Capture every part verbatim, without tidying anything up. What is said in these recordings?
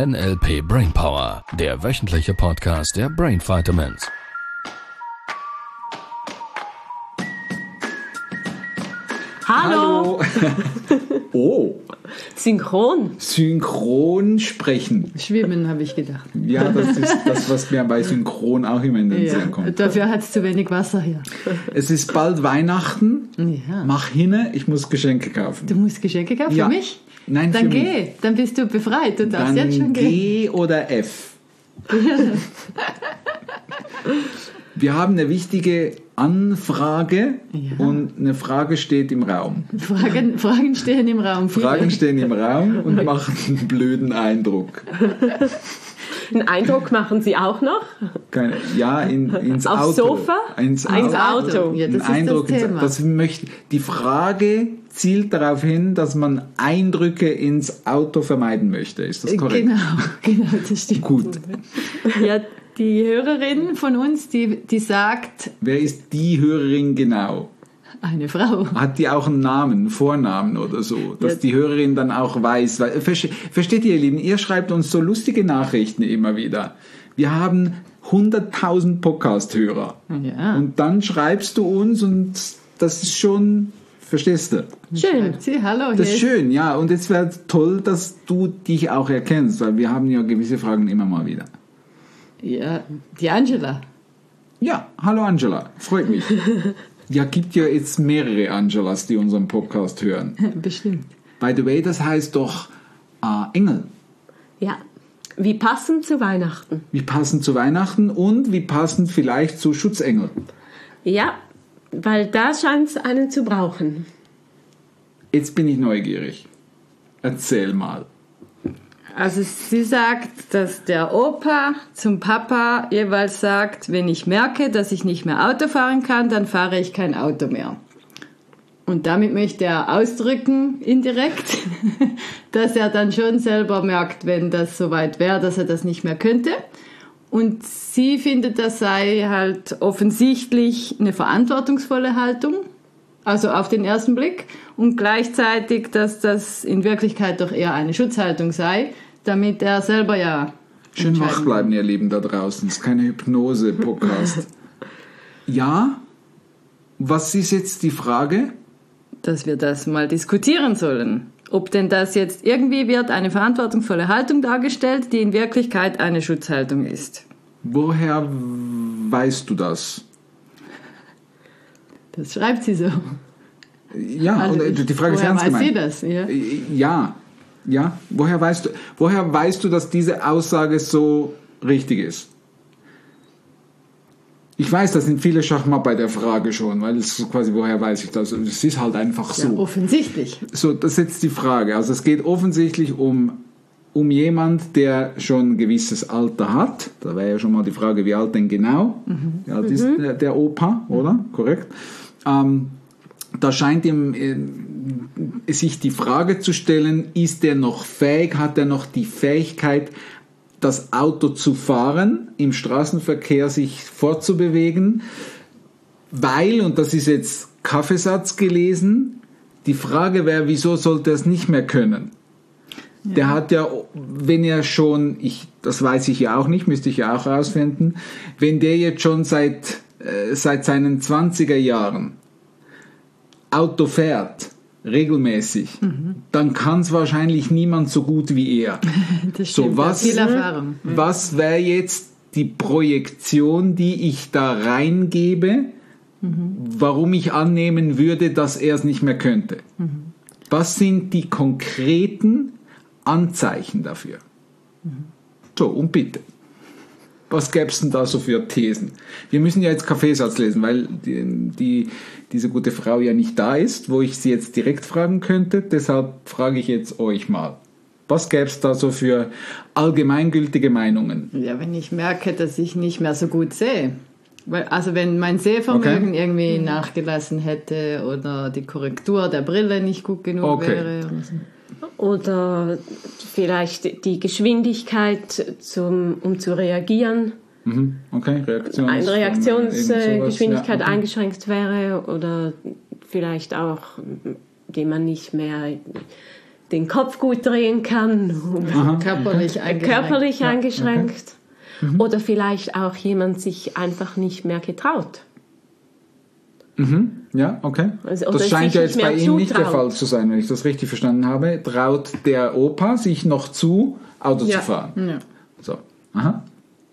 N L P Brainpower, der wöchentliche Podcast der Brain Vitamins. Hallo! Hallo. Oh! Synchron. Synchron sprechen. Schwimmen, habe ich gedacht. Ja, das ist das, was mir bei Synchron auch immer in den Ja, Sinn kommt. dafür hat es zu wenig Wasser hier. Es ist bald Weihnachten. Ja. Mach hinne, ich muss Geschenke kaufen. Du musst Geschenke kaufen Ja. für mich? Nein, Dann für geh, mich. dann bist du befreit. Du darfst Dann jetzt schon gehen. G oder F. Wir haben eine wichtige Anfrage Ja. und eine Frage steht im Raum. Fragen, Fragen stehen im Raum. Viele. Fragen stehen im Raum und machen einen blöden Eindruck. Einen Eindruck machen Sie auch noch? Keine, ja, in, ins Aufs Auto. Sofa? Ins Ins Auto. Auto. Ja, das Ein ist Eindruck das ins- Thema. das möchte, die Frage zielt darauf hin, dass man Eindrücke ins Auto vermeiden möchte. Ist das korrekt? Genau, genau, das stimmt. Gut. Ja, die Hörerin von uns, die, die sagt, Wer ist die Hörerin genau? eine Frau. Hat die auch einen Namen, einen Vornamen oder so? Dass die Hörerin dann auch weiß. Weil, verste- versteht ihr, ihr Lieben, ihr schreibt uns so lustige Nachrichten immer wieder. Wir haben hunderttausend Podcast-Hörer. Ja. Und dann schreibst du uns und das ist schon, verstehst du? Schön. Sie, hallo, Das ist hier schön, ja. Und es wäre toll, dass du dich auch erkennst, weil wir haben ja gewisse Fragen immer mal wieder. ja, die Angela. Ja, hallo Angela, freut mich. Ja, gibt ja jetzt mehrere Angelas, die unseren Podcast hören. Bestimmt. By the way, das heißt doch äh, Engel. Ja. Wie passend zu Weihnachten. Wie passend zu Weihnachten und wie passend vielleicht zu Schutzengel. Ja, weil da scheint es einen zu brauchen. Jetzt bin ich neugierig. Erzähl mal. Also sie sagt, dass der Opa zum Papa jeweils sagt, wenn ich merke, dass ich nicht mehr Auto fahren kann, dann fahre ich kein Auto mehr. Und damit möchte er ausdrücken, indirekt, dass er dann schon selber merkt, wenn das soweit wäre, dass er das nicht mehr könnte. Und sie findet, das sei halt offensichtlich eine verantwortungsvolle Haltung, also auf den ersten Blick, und gleichzeitig, dass das in Wirklichkeit doch eher eine Schutzhaltung sei, damit er selber ja Schön entscheiden wach bleiben, ihr Lieben da draußen. Das ist keine Hypnose-Podcast. Ja, was ist jetzt die Frage? dass wir das mal diskutieren sollen. Ob denn das jetzt irgendwie wird eine verantwortungsvolle Haltung dargestellt, die in Wirklichkeit eine Schutzhaltung ist. Woher weißt du das? Das schreibt sie so. Ja, Also und äh, ich- die Frage ist woher ernst weiß gemeint. sie das? Ja. Ja, ja. Woher weißt du, woher weißt du, dass diese Aussage so richtig ist? Ich weiß, da sind viele Schachmatt bei der Frage schon, weil es so quasi, woher weiß ich das? Es ist halt einfach Ja, so. offensichtlich. So, das ist jetzt die Frage. Also es geht offensichtlich um, um jemand, der schon ein gewisses Alter hat. Da wäre ja schon mal die Frage, wie alt denn genau? Wie alt ist der, der Opa, oder? Korrekt. Ähm, da scheint ihm äh, sich die Frage zu stellen, ist er noch fähig, hat er noch die Fähigkeit, das Auto zu fahren, im Straßenverkehr sich fortzubewegen, weil, und das ist jetzt Kaffeesatz gelesen, die Frage wäre, wieso sollte er es nicht mehr können? Ja. Der hat ja, wenn er schon, ich, das weiß ich ja auch nicht, müsste ich ja auch rausfinden, wenn der jetzt schon seit, äh, seit seinen zwanziger Jahren Auto fährt, regelmäßig, mhm. dann kann es wahrscheinlich niemand so gut wie er. Das So, stimmt, was, viel Erfahrung. was wäre jetzt die Projektion, die ich da reingebe, mhm. warum ich annehmen würde, dass er es nicht mehr könnte? Mhm. Was sind die konkreten Anzeichen dafür? Mhm. So, und bitte. Was gäbe es denn da so für Thesen? Wir müssen ja jetzt Kaffeesatz lesen, weil die, die, diese gute Frau ja nicht da ist, wo ich sie jetzt direkt fragen könnte. Deshalb frage ich jetzt euch mal. Was gäbe es da so für allgemeingültige Meinungen? Ja, wenn ich merke, dass ich nicht mehr so gut sehe. Weil, also wenn mein Sehvermögen Okay. irgendwie nachgelassen hätte oder die Korrektur der Brille nicht gut genug Okay. wäre. Oder so. Oder vielleicht die Geschwindigkeit, zum, um zu reagieren. Mhm. Okay, Reaktions Eine Reaktionsgeschwindigkeit ja, okay. eingeschränkt wäre oder vielleicht auch, die man nicht mehr den Kopf gut drehen kann, Körperlich eingeschränkt. körperlich Ja, eingeschränkt. Okay. Mhm. Oder vielleicht auch jemand sich einfach nicht mehr getraut. Mhm. Ja, okay. Also, das scheint ja jetzt bei ihm zutraut. nicht der Fall zu sein, wenn ich das richtig verstanden habe. Traut der Opa sich noch zu, Auto ja. zu fahren? Ja. So, aha.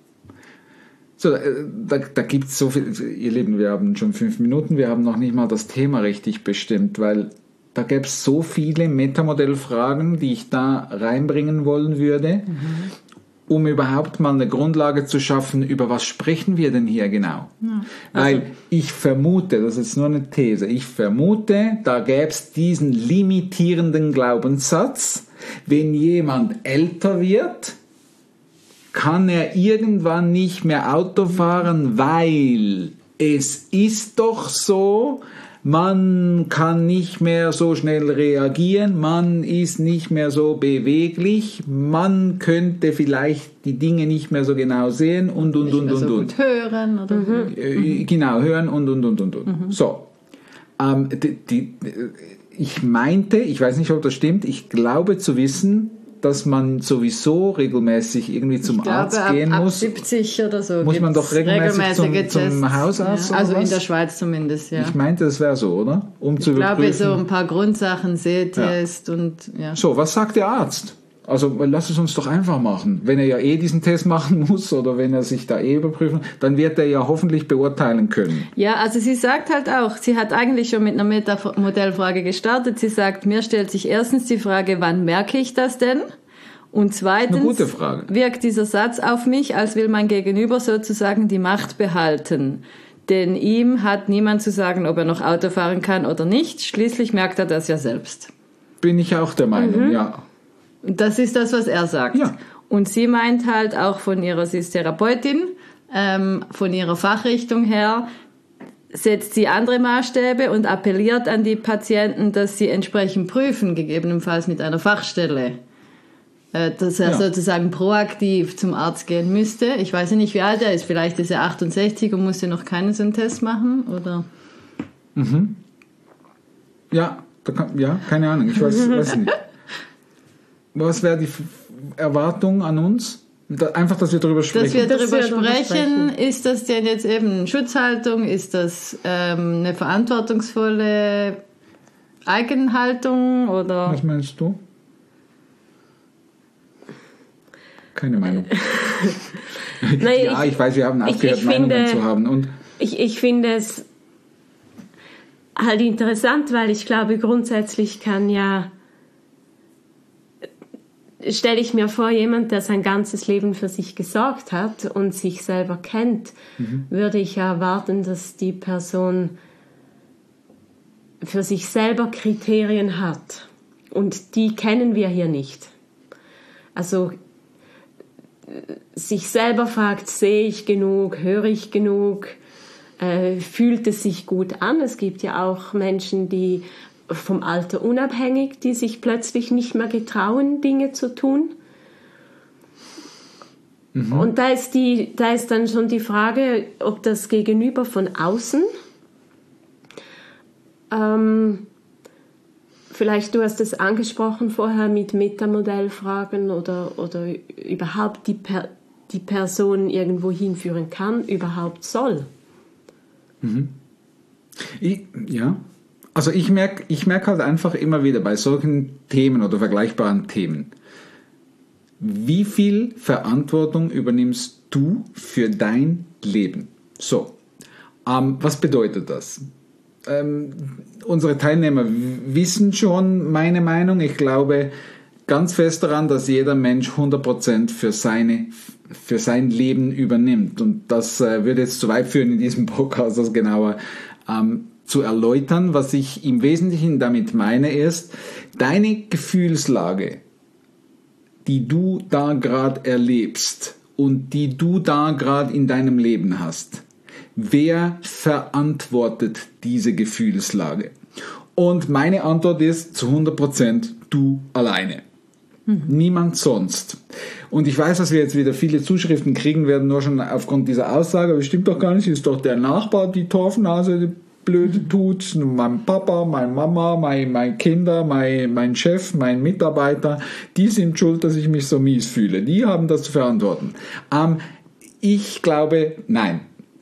So, da, da gibt es so viel, ihr Lieben, wir haben schon fünf Minuten, wir haben noch nicht mal das Thema richtig bestimmt, weil da gäbe es so viele Metamodellfragen, die ich da reinbringen wollen würde, mhm. um überhaupt mal eine Grundlage zu schaffen, über was sprechen wir denn hier genau? Ja. Also, weil ich vermute, das ist nur eine These, ich vermute, da gäbe es diesen limitierenden Glaubenssatz, wenn jemand älter wird, kann er irgendwann nicht mehr Auto fahren, weil es ist doch so, man kann nicht mehr so schnell reagieren, man ist nicht mehr so beweglich, man könnte vielleicht die Dinge nicht mehr so genau sehen und, und, nicht und, mehr und, so und. gut hören. Oder mhm. äh, genau, hören und, und, und, und, und. Mhm. So, ähm, die, die, ich meinte, ich weiß nicht, ob das stimmt, ich glaube zu wissen, dass man sowieso regelmäßig irgendwie zum glaube, Arzt ab, gehen ab muss. siebzig oder so. Muss man doch regelmäßig zum, zum Hausarzt ja. Also oder was? in der Schweiz zumindest, ja. Ich meinte, das wäre so, oder? Um ich zu glaube, überprüfen. so ein paar Grundsachen, Sehtest ja. und ja. So, was sagt der Arzt? Also lass es uns doch einfach machen. Wenn er ja eh diesen Test machen muss oder wenn er sich da eh überprüfen, dann wird er ja hoffentlich beurteilen können. Ja, also sie sagt halt auch, sie hat eigentlich schon mit einer Metamodellfrage gestartet. Sie sagt, mir stellt sich erstens die Frage, wann merke ich das denn? Und zweitens wirkt dieser Satz auf mich, als will mein Gegenüber sozusagen die Macht behalten. Denn ihm hat niemand zu sagen, ob er noch Auto fahren kann oder nicht. Schließlich merkt er das ja selbst. Bin ich auch der Meinung, mhm. ja. Und das ist das, was er sagt. Ja. Und sie meint halt auch von ihrer, sie ist Therapeutin, ähm, von ihrer Fachrichtung her, setzt sie andere Maßstäbe und appelliert an die Patienten, dass sie entsprechend prüfen, gegebenenfalls mit einer Fachstelle. Dass er ja. sozusagen proaktiv zum Arzt gehen müsste. Ich weiß nicht, wie alt er ist. Vielleicht ist er achtundsechzig und musste noch keinen so einen Test machen, oder? Mhm. Ja, da kann, ja, keine Ahnung. Ich weiß, weiß nicht. Was wäre die Erwartung an uns? Einfach, dass wir darüber sprechen. Dass wir darüber, dass wir darüber sprechen. sprechen. Ist das denn jetzt eben Schutzhaltung? Ist das ähm, eine verantwortungsvolle Eigenhaltung? Oder? Was meinst du? Keine Meinung. Nein, ja, ich, ich weiß, wir haben aufgehört, ich, ich Meinungen finde, zu haben. Und ich, ich finde es halt interessant, weil ich glaube, grundsätzlich kann ja, stelle ich mir vor, jemand, der sein ganzes Leben für sich gesorgt hat und sich selber kennt, mhm. würde ich erwarten, dass die Person für sich selber Kriterien hat. Und die kennen wir hier nicht. Also sich selber fragt, sehe ich genug, höre ich genug, äh, fühlt es sich gut an. Es gibt ja auch Menschen, die vom Alter unabhängig, die sich plötzlich nicht mehr getrauen, Dinge zu tun. Mhm. Und da ist, die, da ist dann schon die Frage, ob das Gegenüber von außen, ähm, vielleicht du hast es angesprochen vorher mit Metamodellfragen oder, oder überhaupt die, per, die Person irgendwo hinführen kann, überhaupt soll. Mhm. Ich, ja, also ich merke ich merk halt einfach immer wieder bei solchen Themen oder vergleichbaren Themen, wie viel Verantwortung übernimmst du für dein Leben? So, ähm, was bedeutet das? Ähm, unsere Teilnehmer wissen schon meine Meinung. Ich glaube ganz fest daran, dass jeder Mensch hundert Prozent für seine für sein Leben übernimmt. Und das äh, würde jetzt zu weit führen, in diesem Podcast das genauer ähm, zu erläutern. Was ich im Wesentlichen damit meine, ist, deine Gefühlslage, die du da gerade erlebst und die du da gerade in deinem Leben hast, wer verantwortet diese Gefühlslage? Und meine Antwort ist zu hundert Prozent du alleine. Mhm. Niemand sonst. Und ich weiß, dass wir jetzt wieder viele Zuschriften kriegen werden, nur schon aufgrund dieser Aussage, aber das stimmt doch gar nicht, ist doch der Nachbar, die Torfnase, blöd tut, mein Papa, meine Mama, mein, meine Kinder, mein, mein Chef, mein Mitarbeiter, die sind schuld, dass ich mich so mies fühle. Die haben das zu verantworten. Ähm, ich glaube, nein.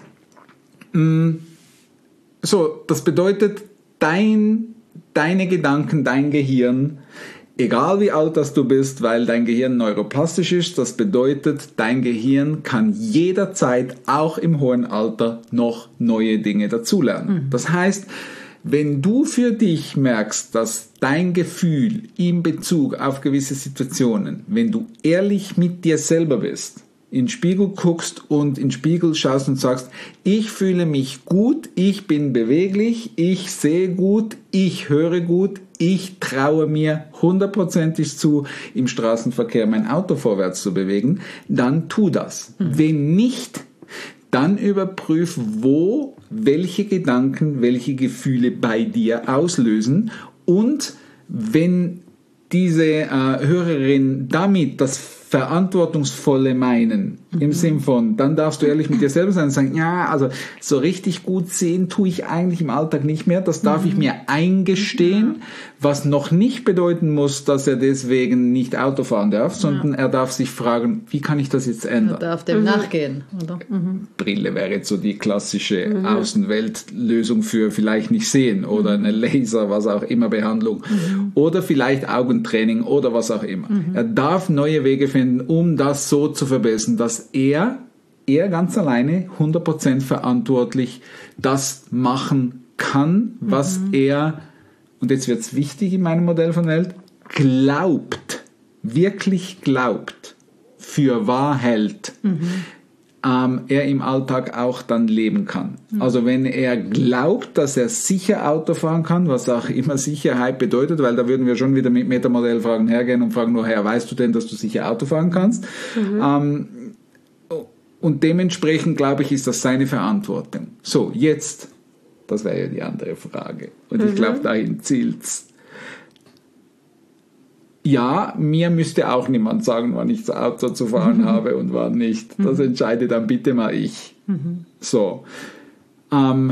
So, das bedeutet, dein, deine Gedanken, dein Gehirn, egal wie alt das du bist, weil dein Gehirn neuroplastisch ist, das bedeutet, dein Gehirn kann jederzeit, auch im hohen Alter, noch neue Dinge dazulernen. Mhm. Das heißt, wenn du für dich merkst, dass dein Gefühl in Bezug auf gewisse Situationen, wenn du ehrlich mit dir selber bist, in den Spiegel guckst und in den Spiegel schaust und sagst, ich fühle mich gut, ich bin beweglich, ich sehe gut, ich höre gut, ich traue mir hundertprozentig zu, im Straßenverkehr mein Auto vorwärts zu bewegen, dann tu das. Mhm. Wenn nicht, dann überprüf, wo welche Gedanken, welche Gefühle bei dir auslösen, und wenn diese äh, Hörerin damit das Verantwortungsvolle meinen, mhm. im Sinn von, dann darfst du ehrlich mit dir selber sein und sagen, ja, also so richtig gut sehen tue ich eigentlich im Alltag nicht mehr, das darf mhm. ich mir eingestehen, ja. was noch nicht bedeuten muss, dass er deswegen nicht Auto fahren darf, sondern ja. er darf sich fragen, wie kann ich das jetzt ändern? Er darf dem mhm. nachgehen. Oder? Mhm. Brille wäre jetzt so die klassische mhm. Außenweltlösung für vielleicht nicht sehen oder eine Laser, was auch immer, Behandlung mhm. oder vielleicht Augentraining oder was auch immer. Mhm. Er darf neue Wege finden, um das so zu verbessern, dass er, er ganz alleine hundert Prozent verantwortlich das machen kann, was mhm. er, und jetzt wird es wichtig in meinem Modell von Welt, glaubt, wirklich glaubt, für wahr hält, mhm. ähm, er im Alltag auch dann leben kann. Mhm. Also wenn er glaubt, dass er sicher Auto fahren kann, was auch immer Sicherheit bedeutet, weil da würden wir schon wieder mit Metamodellfragen hergehen und fragen, woher weißt du denn, dass du sicher Auto fahren kannst? Mhm. Ähm, und dementsprechend, glaube ich, ist das seine Verantwortung. So, jetzt, das wäre ja die andere Frage. Und mhm. ich glaube, dahin zielt's. Ja, mir müsste auch niemand sagen, wann ich das Auto zu fahren mhm. habe und wann nicht. Das mhm. entscheide dann bitte mal ich. Mhm. So. Ähm,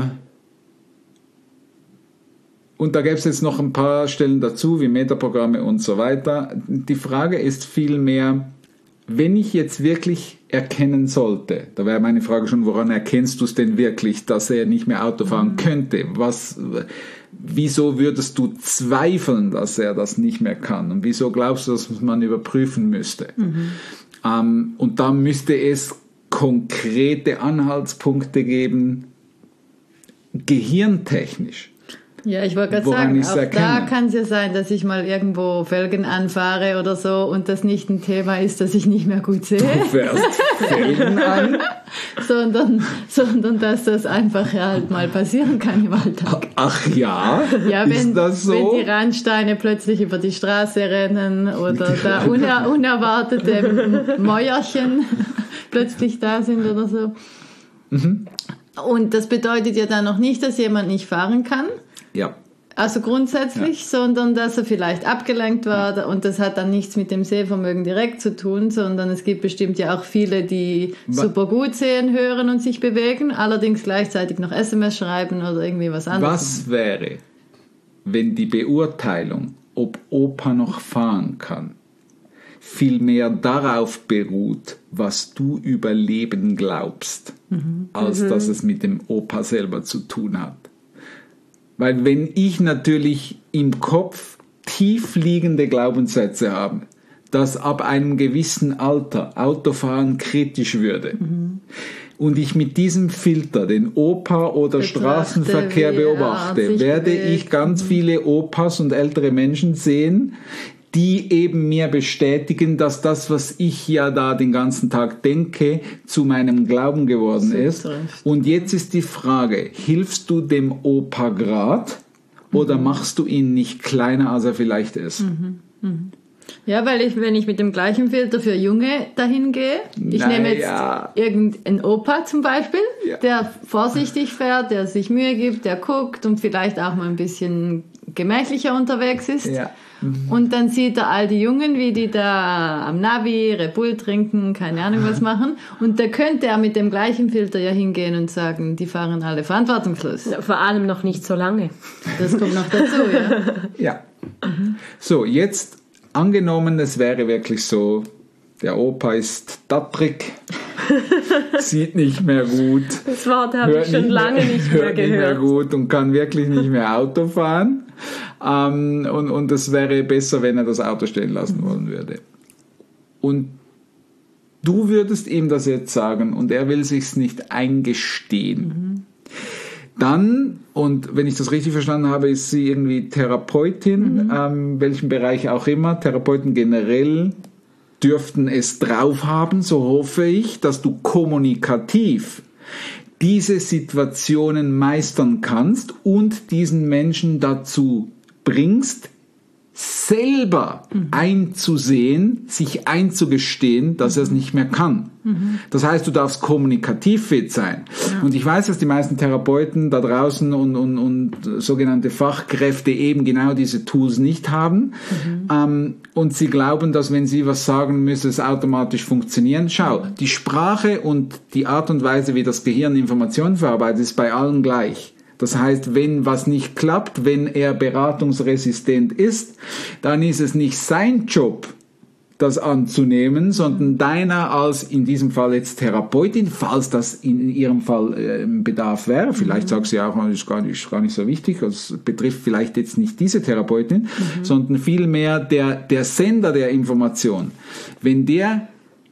und da gäbe es jetzt noch ein paar Stellen dazu, wie Metaprogramme und so weiter. Die Frage ist vielmehr, wenn ich jetzt wirklich erkennen sollte, da wäre meine Frage schon, woran erkennst du es denn wirklich, dass er nicht mehr Auto fahren mhm. könnte? Was... Wieso würdest du zweifeln, dass er das nicht mehr kann? Und wieso glaubst du, dass man überprüfen müsste? Mhm. Ähm, und da müsste es konkrete Anhaltspunkte geben, gehirntechnisch. Ja, ich wollte gerade sagen, auch erkenne. Da kann es ja sein, dass ich mal irgendwo Felgen anfahre oder so und das nicht ein Thema ist, dass ich nicht mehr gut sehe. Du fährst Felgen an? sondern, sondern dass das einfach halt mal passieren kann im Alltag. Ach ja? Ja, wenn, ist das so? Wenn die Randsteine plötzlich über die Straße rennen oder da uner, unerwartete Mäuerchen plötzlich da sind oder so. Mhm. Und das bedeutet ja dann noch nicht, dass jemand nicht fahren kann. Ja. Also grundsätzlich, ja. sondern dass er vielleicht abgelenkt war ja. und das hat dann nichts mit dem Sehvermögen direkt zu tun, sondern es gibt bestimmt ja auch viele, die was? super gut sehen, hören und sich bewegen, allerdings gleichzeitig noch S M S schreiben oder irgendwie was anderes. Was wäre, wenn die Beurteilung, ob Opa noch fahren kann, vielmehr darauf beruht, was du über Leben glaubst, mhm. als mhm. dass es mit dem Opa selber zu tun hat? Weil wenn ich natürlich im Kopf tief liegende Glaubenssätze habe, dass ab einem gewissen Alter Autofahren kritisch würde mhm. und ich mit diesem Filter den Opa oder Betrachte, Straßenverkehr beobachte, werde bewegt. ich ganz mhm. viele Opas und ältere Menschen sehen, die eben mir bestätigen, dass das, was ich ja da den ganzen Tag denke, zu meinem Glauben geworden so ist. Recht. Und jetzt ist die Frage, hilfst du dem Opa grad oder mhm. machst du ihn nicht kleiner, als er vielleicht ist? Mhm. Mhm. Ja, weil ich, wenn ich mit dem gleichen Filter für Junge dahin gehe, ich naja. nehme jetzt irgendeinen Opa zum Beispiel, ja. der vorsichtig fährt, der sich Mühe gibt, der guckt und vielleicht auch mal ein bisschen gemächlicher unterwegs ist. Ja. Und dann sieht er all die Jungen, wie die da am Navi Red Bull trinken, keine Ahnung was machen. Und da könnte er mit dem gleichen Filter ja hingehen und sagen, die fahren alle verantwortungslos. Ja, vor allem noch nicht so lange. Das kommt noch dazu, ja. Ja. So, jetzt angenommen, es wäre wirklich so, der Opa ist dattrig, sieht nicht mehr gut. Das Wort habe ich schon nicht lange mehr, nicht mehr hört nicht mehr gehört. gut und kann wirklich nicht mehr Auto fahren. Ähm, und, und es wäre besser, wenn er das Auto stehen lassen wollen würde. Und du würdest ihm das jetzt sagen und er will sich's nicht eingestehen. Mhm. Dann, und wenn ich das richtig verstanden habe, ist sie irgendwie Therapeutin, mhm. ähm, welchen Bereich auch immer. Therapeuten generell dürften es drauf haben, so hoffe ich, dass du kommunikativ diese Situationen meistern kannst und diesen Menschen dazu bringst, selber mhm. einzusehen, sich einzugestehen, dass mhm. er es nicht mehr kann. Mhm. Das heißt, du darfst kommunikativ fit sein. Ja. Und ich weiß, dass die meisten Therapeuten da draußen und, und, und sogenannte Fachkräfte eben genau diese Tools nicht haben. Mhm. Ähm, und sie glauben, dass wenn sie was sagen, müsse es automatisch funktionieren. Schau, mhm. die Sprache und die Art und Weise, wie das Gehirn Informationen verarbeitet, ist bei allen gleich. Das heißt, wenn was nicht klappt, wenn er beratungsresistent ist, dann ist es nicht sein Job, das anzunehmen, sondern deiner als in diesem Fall jetzt Therapeutin, falls das in ihrem Fall äh, Bedarf wäre. Vielleicht mhm. sagst du ja auch, das ist gar nicht, gar nicht so wichtig, das betrifft vielleicht jetzt nicht diese Therapeutin, mhm. sondern vielmehr der, der Sender der Information. Wenn der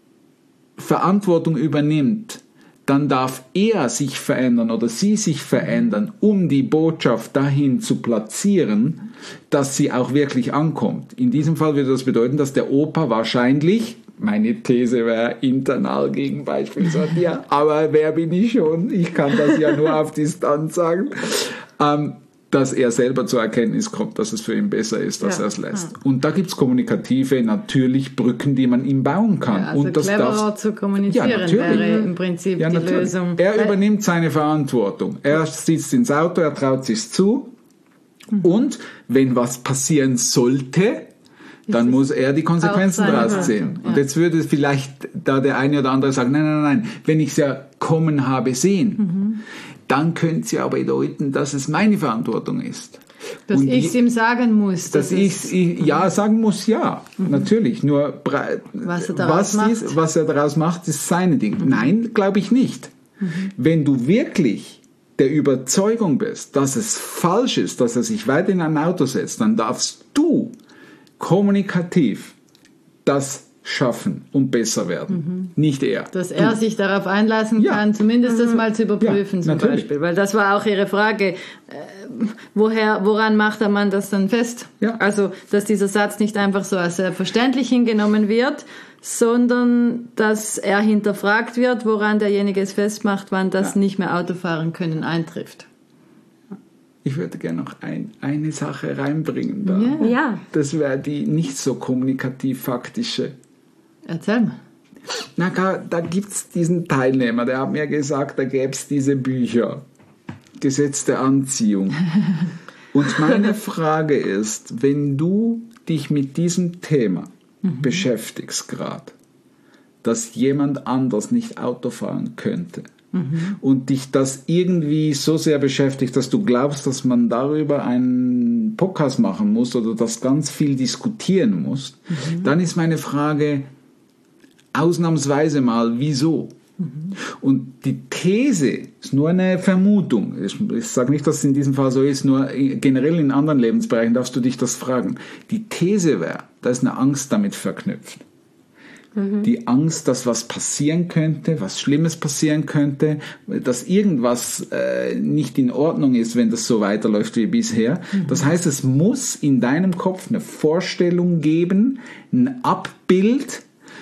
Verantwortung übernimmt, dann darf er sich verändern oder sie sich verändern, um die Botschaft dahin zu platzieren, dass sie auch wirklich ankommt. In diesem Fall würde das bedeuten, dass der Opa wahrscheinlich, meine These wäre internal gegen beispielsweise, ja, aber wer bin ich schon? Ich kann das ja nur auf Distanz sagen. Ähm, dass er selber zur Erkenntnis kommt, dass es für ihn besser ist, dass ja. er es lässt. Ja. Und da gibt es kommunikative, natürlich Brücken, die man ihm bauen kann. Ja, also und das cleverer darf, zu kommunizieren ja, wäre im Prinzip ja, die natürlich. Lösung. Er übernimmt seine Verantwortung. Er sitzt ins Auto, er traut sich zu. Mhm. Und wenn was passieren sollte, dann muss er die Konsequenzen daraus ziehen. Ja. Und jetzt würde vielleicht da der eine oder andere sagen, nein, nein, nein, wenn ich es ja kommen habe sehen, mhm. dann könnte es ja bedeuten, dass es meine Verantwortung ist. Dass ich es ihm sagen muss. Dass ich ja sagen muss, ja, mhm. natürlich. Nur was er daraus was, macht, ist, was er daraus macht, ist seine Ding. Mhm. Nein, glaube ich nicht. Mhm. Wenn du wirklich der Überzeugung bist, dass es falsch ist, dass er sich weiter in ein Auto setzt, dann darfst du kommunikativ das schaffen und besser werden. Mhm. Nicht er. Dass er du. sich darauf einlassen ja. kann, zumindest das mal zu überprüfen, ja, zum natürlich. Beispiel. Weil das war auch Ihre Frage. Äh, woher, woran macht der Mann das dann fest? Ja. Also, dass dieser Satz nicht einfach so als selbstverständlich hingenommen wird, sondern dass er hinterfragt wird, woran derjenige es festmacht, wann das ja. nicht mehr Autofahren können eintrifft. Ich würde gerne noch ein, eine Sache reinbringen. Da. Ja. ja. Das wäre die nicht so kommunikativ-faktische. Erzähl mal. Na, da gibt es diesen Teilnehmer, der hat mir gesagt, da gäbe es diese Bücher. Gesetz der Anziehung. Und meine Frage ist, wenn du dich mit diesem Thema mhm. beschäftigst gerade, dass jemand anders nicht Auto fahren könnte, mhm. und dich das irgendwie so sehr beschäftigt, dass du glaubst, dass man darüber einen Podcast machen muss oder das ganz viel diskutieren muss, mhm. dann ist meine Frage ausnahmsweise mal, wieso? Mhm. Und die These ist nur eine Vermutung. Ich, ich sage nicht, dass es in diesem Fall so ist, nur generell in anderen Lebensbereichen darfst du dich das fragen. Die These wäre, da ist eine Angst damit verknüpft. Die Angst, dass was passieren könnte, was Schlimmes passieren könnte, dass irgendwas äh, nicht in Ordnung ist, wenn das so weiterläuft wie bisher. Mhm. Das heißt, es muss in deinem Kopf eine Vorstellung geben, ein Abbild,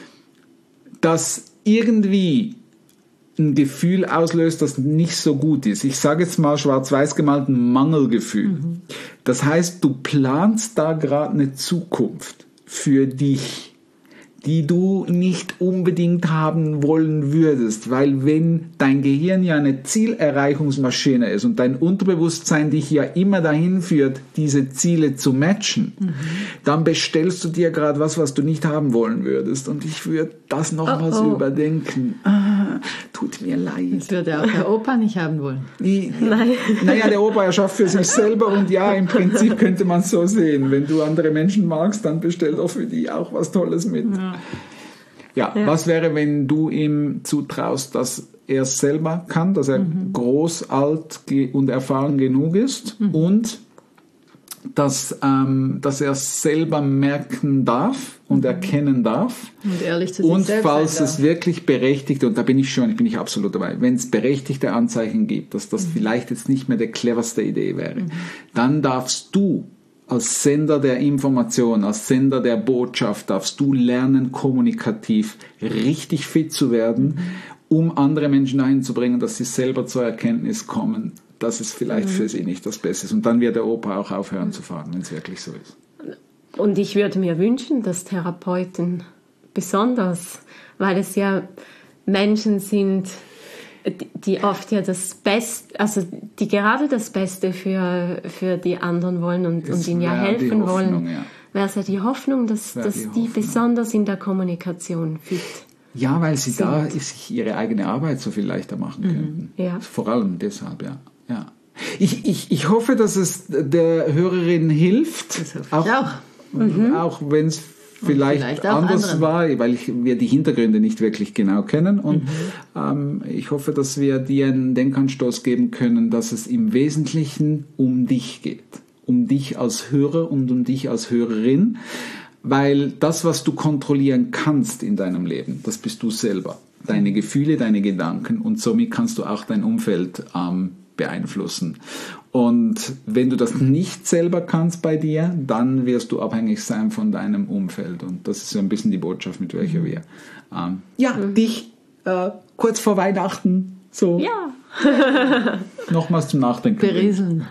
das irgendwie ein Gefühl auslöst, das nicht so gut ist. Ich sage jetzt mal schwarz-weiß gemalt, ein Mangelgefühl. Mhm. Das heißt, du planst da gerade eine Zukunft für dich, die du nicht unbedingt haben wollen würdest, weil wenn dein Gehirn ja eine Zielerreichungsmaschine ist und dein Unterbewusstsein dich ja immer dahin führt, diese Ziele zu matchen, mhm. dann bestellst du dir gerade was, was du nicht haben wollen würdest, und ich würde das nochmals oh, oh. überdenken. Ah, tut mir leid. Das würde auch der Opa nicht haben wollen. Die, Nein. Naja, der Opa erschafft für sich selber, und ja, im Prinzip könnte man es so sehen. Wenn du andere Menschen magst, dann bestell doch für die auch was Tolles mit. Ja. Ja, ja, was wäre, wenn du ihm zutraust, dass er es selber kann, dass er mhm. groß, alt und erfahren genug ist mhm. und dass, ähm, dass er es selber merken darf und mhm. erkennen darf. Und ehrlich zu sich und selbst falls sein es darf. wirklich berechtigte, und da bin ich schon, ich bin ich absolut dabei, wenn es berechtigte Anzeichen gibt, dass das mhm. vielleicht jetzt nicht mehr der cleverste Idee wäre, mhm. dann darfst du als Sender der Information, als Sender der Botschaft, darfst du lernen, kommunikativ richtig fit zu werden, um andere Menschen dahin zu bringen, dass sie selber zur Erkenntnis kommen, dass es vielleicht mhm. für sie nicht das Beste ist. Und dann wird der Opa auch aufhören zu fahren, wenn es wirklich so ist. Und ich würde mir wünschen, dass Therapeuten besonders, weil es ja Menschen sind, die oft ja das Beste, also die gerade das Beste für, für die anderen wollen und, und ihnen ja helfen wollen. Ja. Wäre es ja die Hoffnung, dass, dass die, die besonders in der Kommunikation fit Ja, weil sie sind. da sich ihre eigene Arbeit so viel leichter machen könnten. Mhm. Ja. Vor allem deshalb, ja. ja. Ich, ich, ich hoffe, dass es der Hörerin hilft. Das hoffe ich auch. Mhm. Auch wenn es Vielleicht, vielleicht anders anderen. war, weil ich, wir die Hintergründe nicht wirklich genau kennen. Und mhm. ähm, ich hoffe, dass wir dir einen Denkanstoß geben können, dass es im Wesentlichen um dich geht. Um dich als Hörer und um dich als Hörerin. Weil das, was du kontrollieren kannst in deinem Leben, das bist du selber. Deine Gefühle, deine Gedanken. Und somit kannst du auch dein Umfeld ähm, beeinflussen. Und wenn du das nicht selber kannst bei dir, dann wirst du abhängig sein von deinem Umfeld. Und das ist so ein bisschen die Botschaft, mit welcher wir ähm, ja, mhm. dich äh, kurz vor Weihnachten so ja. nochmals zum Nachdenken berieseln.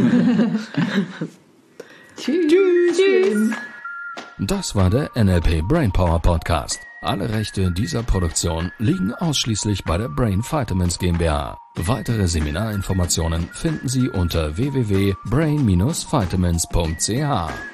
Tschüss. Tschüss. Das war der N L P Brainpower Podcast. Alle Rechte dieser Produktion liegen ausschließlich bei der Brain Vitamins GmbH. Weitere Seminarinformationen finden Sie unter w w w punkt brain dash vitamins punkt c h.